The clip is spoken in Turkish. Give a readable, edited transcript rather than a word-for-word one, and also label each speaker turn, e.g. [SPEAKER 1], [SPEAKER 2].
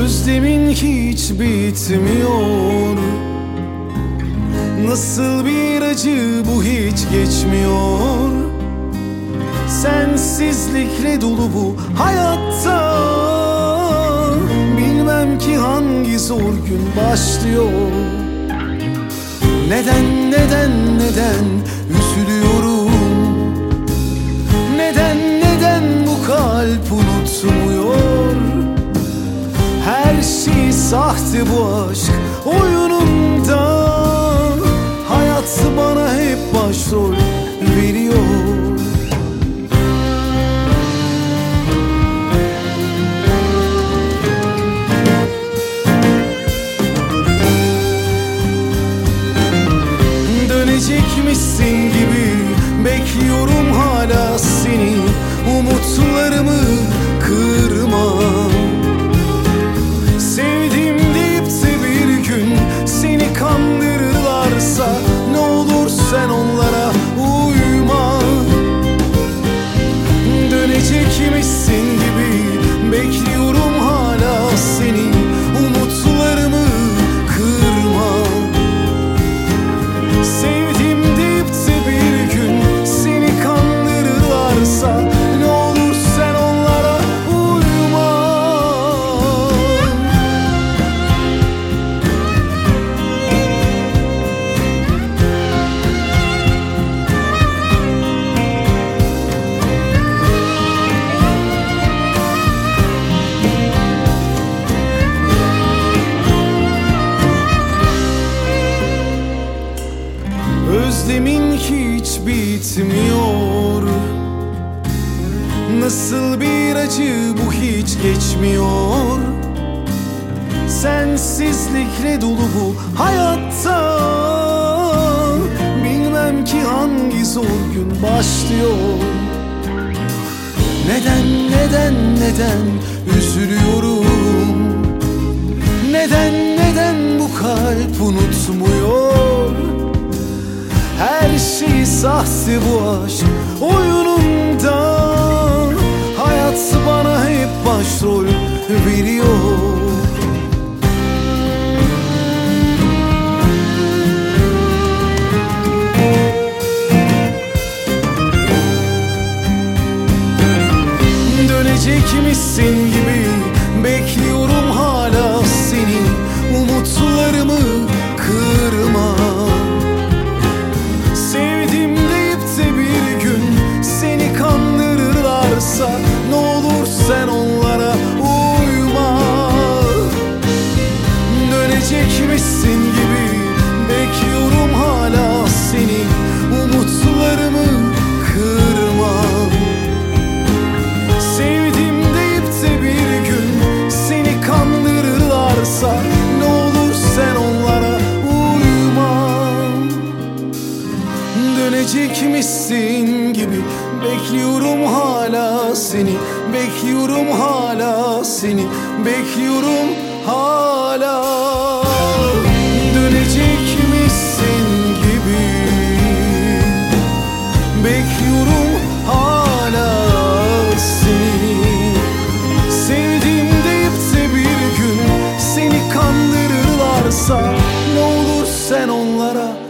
[SPEAKER 1] Özlemin hiç bitmiyor. Nasıl bir acı bu hiç geçmiyor. Sensizlikle dolu bu hayatta. Bilmem ki hangi zor gün başlıyor. Neden, neden, neden üzülüyorum? Neden, neden bu kalp unutmuyor? Her şey sahte bu aşk oyununda. Hayat bana hep başrol veriyor. Dönecekmişsin gibi bekliyorum hala seni. Umutlarımı kırma. Sevdim deyip de bir gün seni kandırırlarsa ne olur sen onlara uyma. Dönecekmişsin gibi bekliyorum hala seni. Umutlarımı kırma. Sevdim deyip de bir gün seni kandırırlarsa ne olur sen onlara uyma. Özlemin hiç bitmiyor. Nasıl bir acı bu hiç geçmiyor. Sensizlikle dolu bu hayatta. Bilmem ki hangi zor gün başlıyor. Neden, neden, neden üzülüyorum? Neden, neden bu kalp unutmuyor? Her şey sahte bu aşk oyununda. Hayat bana hep başrol veriyor. Dönecekmişsin gibi bekliyorum hala seni. Umutlarımı kırma. Sevdim deyip de bir gün seni kandırırlarsa ne olur sen onlara uyma. Dönecekmişsin gibi bekliyorum hala seni. Umutlarımı kırma. Sevdim deyip de bir gün seni kandırırlarsa ne olur sen onlara uyma. Dönecekmişsin gibi bekliyorum hala seni. Bekliyorum hala seni. Bekliyorum hala. Dönecekmişsin gibi bekliyorum hala seni. Sevdim deyip de bir gün seni kandırırlarsa ne olur sen onlara